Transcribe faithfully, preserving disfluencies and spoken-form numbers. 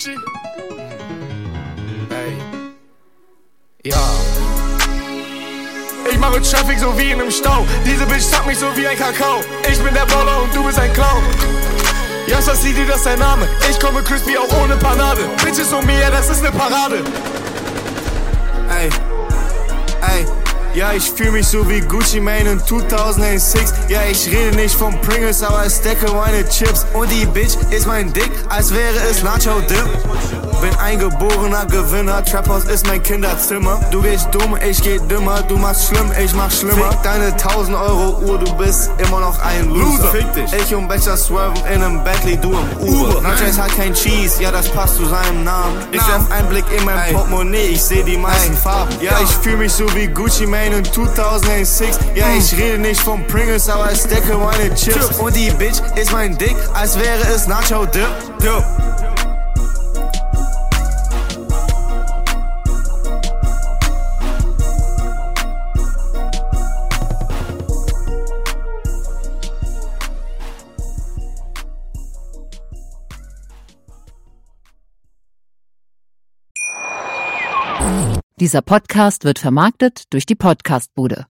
Gucci. Ey. Ja. Ich mache Traffic so wie in einem Stau. Diese Bitch zackt mich so wie ein Kakao. Ich bin der Baller und du bist ein Clown. Ja, das City, das ist dein Name. Ich komme crispy auch ohne Panade. Bitches um mir, das ist ne Parade. Ey, ey. Ja, ich fühl mich so wie Gucci Mane in zweitausendsechs. Ja, ich rede nicht von Pringles, aber ich stecke meine Chips. Und die Bitch ist mein Dick, als wäre es Nacho Dip. Bin ein geborener Gewinner, Trap House ist mein Kinderzimmer. Du gehst dumm, ich geh dümmer, du machst schlimm, ich mach schlimmer. Fick deine tausend Euro Uhr, du bist immer noch ein Loser. Fick dich. Ich und Becher swerven in nem Bentley, du im Uber. Nachos hat kein Cheese, ja das passt zu seinem Namen. Ich werf einen Blick in mein Ey. Portemonnaie, ich seh die meisten Ey. Farben. Ja, ich fühl mich so wie Gucci Mane in zweitausendsechs. Ja, ich rede nicht von Pringles, aber ich stecke meine Chips. Und die Bitch ist mein Dick, als wäre es Nacho Dip. Yo. Dieser Podcast wird vermarktet durch die Podcastbude.